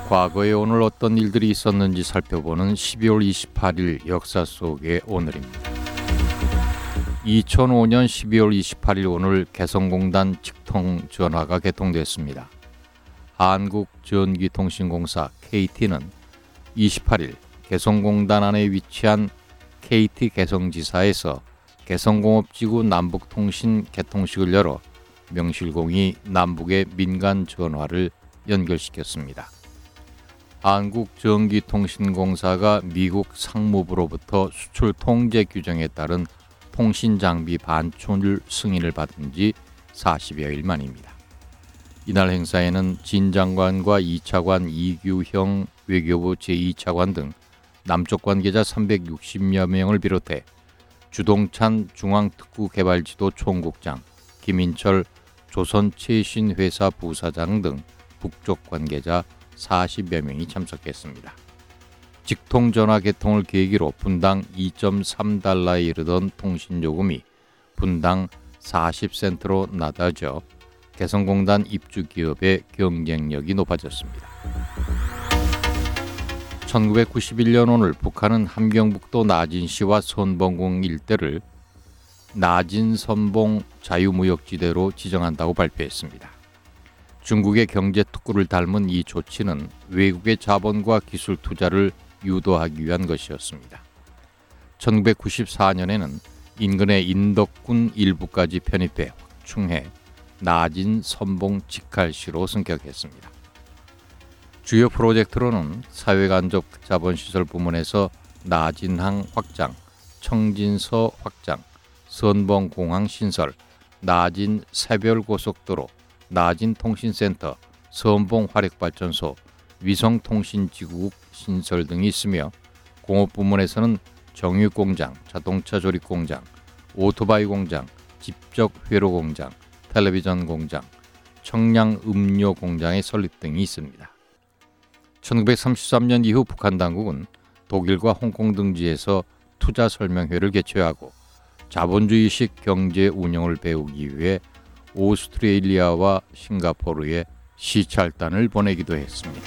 과거에 오늘 어떤 일들이 있었는지 살펴보는 12월 28일 역사 속의 오늘입니다. 2005년 12월 28일 오늘 개성공단 직통전화가 개통됐습니다. 한국전기통신공사 KT는 28일 개성공단 안에 위치한 KT 개성지사에서 개성공업지구 남북통신 개통식을 열어 명실공히 남북의 민간 전화를 연결시켰습니다. 한국전기통신공사가 미국 상무부로부터 수출 통제 규정에 따른 통신장비 반출 승인을 받은 지 40여일 만입니다. 이날 행사에는 진 장관과 2차관 이규형 외교부 제2차관 등 남쪽 관계자 360여 명을 비롯해 주동찬 중앙특구개발지도 총국장, 김인철 조선최신회사 부사장 등 북쪽 관계자 40여 명이 참석했습니다. 직통전화 개통을 계기로 분당 2.3달러에 이르던 통신요금이 분당 40센트로 낮아져 개성공단 입주기업의 경쟁력이 높아졌습니다. 1991년 오늘 북한은 함경북도 나진시와 선봉공 일대를 나진선봉 자유무역지대로 지정한다고 발표했습니다. 중국의 경제특구를 닮은 이 조치는 외국의 자본과 기술 투자를 유도하기 위한 것이었습니다. 1994년에는 인근의 인덕군 일부까지 편입해 확충해 나진 선봉 직할시로 승격했습니다. 주요 프로젝트로는 사회간접 자본시설 부문에서 나진항 확장, 청진서 확장, 선봉공항 신설, 나진 새별고속도로, 나진통신센터, 선봉화력발전소, 위성통신지구국 신설 등이 있으며 공업부문에서는 정유공장, 자동차 조립공장, 오토바이 공장, 집적회로공장, 텔레비전 공장, 청량음료 공장의 설립 등이 있습니다. 1933년 이후 북한 당국은 독일과 홍콩 등지에서 투자 설명회를 개최하고 자본주의식 경제 운영을 배우기 위해 오스트레일리아와 싱가포르에 시찰단을 보내기도 했습니다.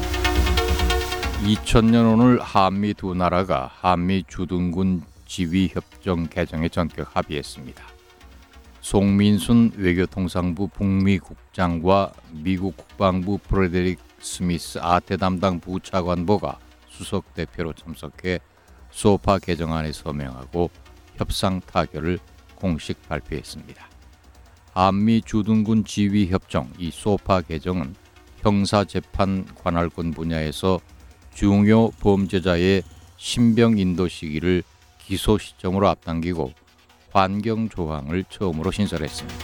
2000년 오늘 한미 두 나라가 한미 주둔군 지휘협정 개정에 전격 합의했습니다. 송민순 외교통상부 북미국장과 미국 국방부 프레데릭 스미스 아태 담당 부차관보가 수석 대표로 참석해 소파 개정안에 서명하고 협상 타결을 공식 발표했습니다. 한미 주둔군 지휘협정 이 소파 개정은 형사재판 관할권 분야에서 중요 범죄자의 신병 인도 시기를 기소 시점으로 앞당기고 환경 조항을 처음으로 신설했습니다.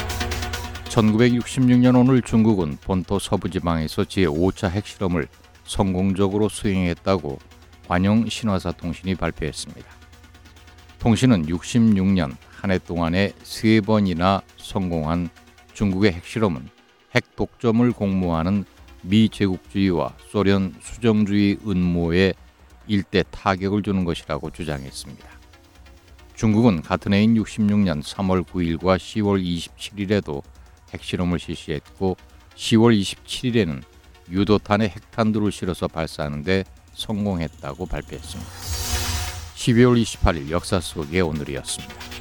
1966년 오늘 중국은 본토 서부지방에서 제5차 핵실험을 성공적으로 수행했다고 관영 신화사 통신이 발표했습니다. 통신은 66년 한 해 동안에 3번이나 성공한 중국의 핵실험은 핵 독점을 공모하는 미 제국주의와 소련 수정주의 음모에 일대 타격을 주는 것이라고 주장했습니다. 중국은 같은 해인 66년 3월 9일과 10월 27일에도 핵실험을 실시했고 10월 27일에는 유도탄에 핵탄두를 실어서 발사하는 데 성공했다고 발표했습니다. 12월 28일 역사 속의 오늘이었습니다.